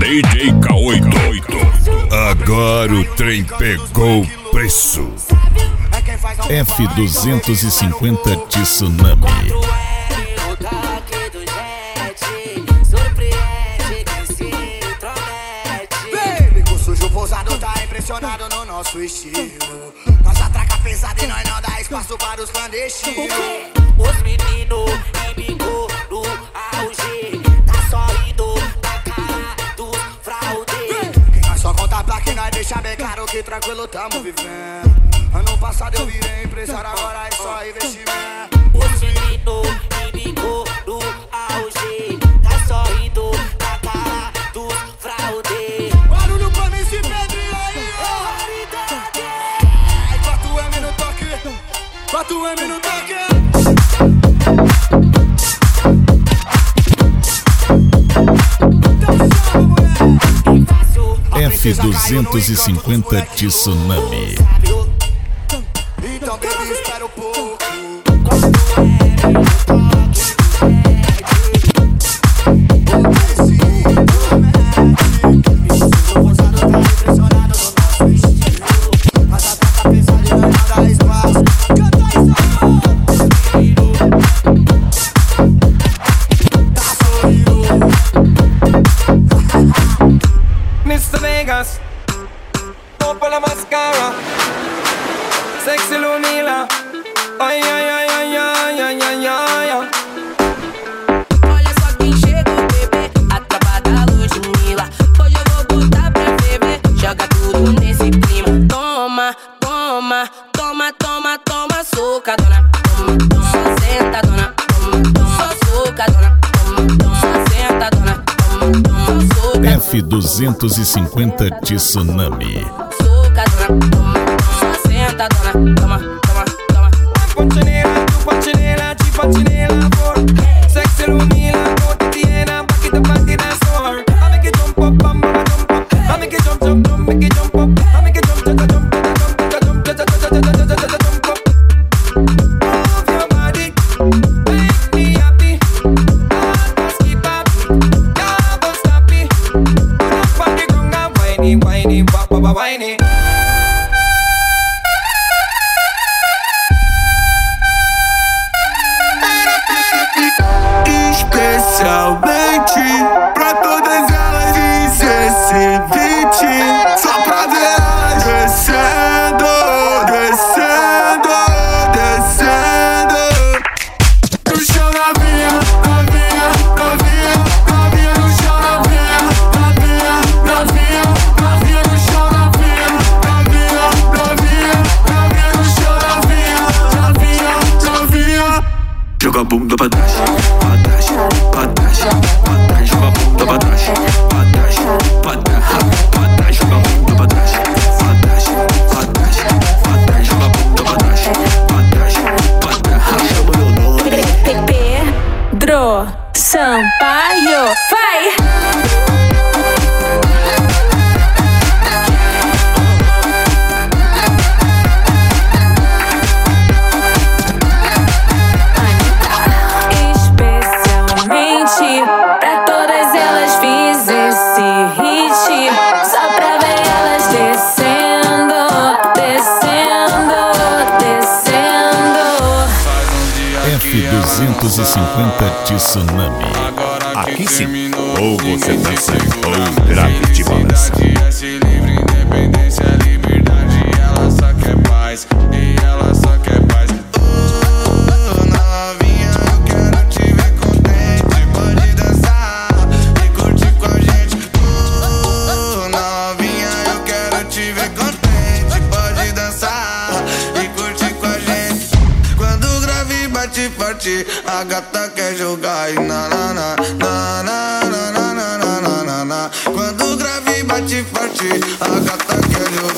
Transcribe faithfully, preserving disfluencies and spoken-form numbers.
D J K oito. Agora o trem pegou preço. F duzentos e cinquenta Tsunami. Sujo pousado tá impressionado no nosso estilo. Nossa traca pesada e nós não dá espaço para os clandestinos. Os meninos e bico no auge, tá só indo na cara dos fraude. Que nós só conta pra que nós deixa bem claro que tranquilo tamo vivendo. Ano passado eu virei empresário, agora é só investimento. Os meninos e bico no auge, tá só indo na cara dos fraude. Barulho pra mim se Pedrinho aí, ó. quatro M no toque, quatro M no toque. F duzentos e cinquenta Tsunami. Então baby, espera um pouco. mister Vegas, topa la máscara, sexy Lumila, ai ai ai ai ai ai ai ai. Olha só quem chegou, bebê, a tropa da Ludmilla. Hoje eu vou botar pra ferver, joga tudo nesse clima. Toma, toma, toma, toma, toma, socadona. Toma, toma, sentadona. Toma, toma, socadona. Toma, toma, sentadona. Toma, toma, socadona. F duzentos e cinquenta Tsunami. Socadona, toma, toma, sentadona. Toma, toma, toma. Panchinela, tu panchinela, chi panchinela for. Sexy Lumila, go to Tiena, back it up, back it up, store. I make it jump up, bam, bam, jump up. I make it jump, jump, jump, make it jump up. I make it jump, jump, jump, jump, jump, jump, jump, jump, jump, jump up. Move your body, make me happy. Just keep up, yeah, don't stop it. Put up on the ground and whiny, whiny, wah, wah, wah, whiny. Especialmente pra todas elas fiz esse beat só pra ver elas descendo, descendo, descendo. No chão novinha, novinha, novinha, novinha no chão novinha, novinha, novinha, novinha no chão novinha, novinha, novinha, novinha no chão novinha, novinha, novinha. Joga a bunda pra trás, pra trás, pra trás, pra trás, joga a bunda pra trás, pra trás, pra trás, pra trás, joga a bunda pra trás, pra trás, pra trás, pra trás, joga a bunda pra trás, pra trás, pra trás, chama meu nome. Pedro Sampaio, vai! Pra todas elas fiz esse hit só pra ver elas descendo, descendo, descendo. F duzentos e cinquenta Tsunami. Aqui sim, ou você dança ou grave de balança. Livre, independência, liberdade, ela só quer paz, e ela só quer paz. Oh, novinha, eu quero te ver contente, pode dançar e curtir com a gente. Oh, novinha, eu quero te ver contente, pode dançar e curtir com a gente. Quando o grave bate forte, a gata quer jogar e na na na na na na na na na na. Quando o grave bate forte, a gata quer jogar.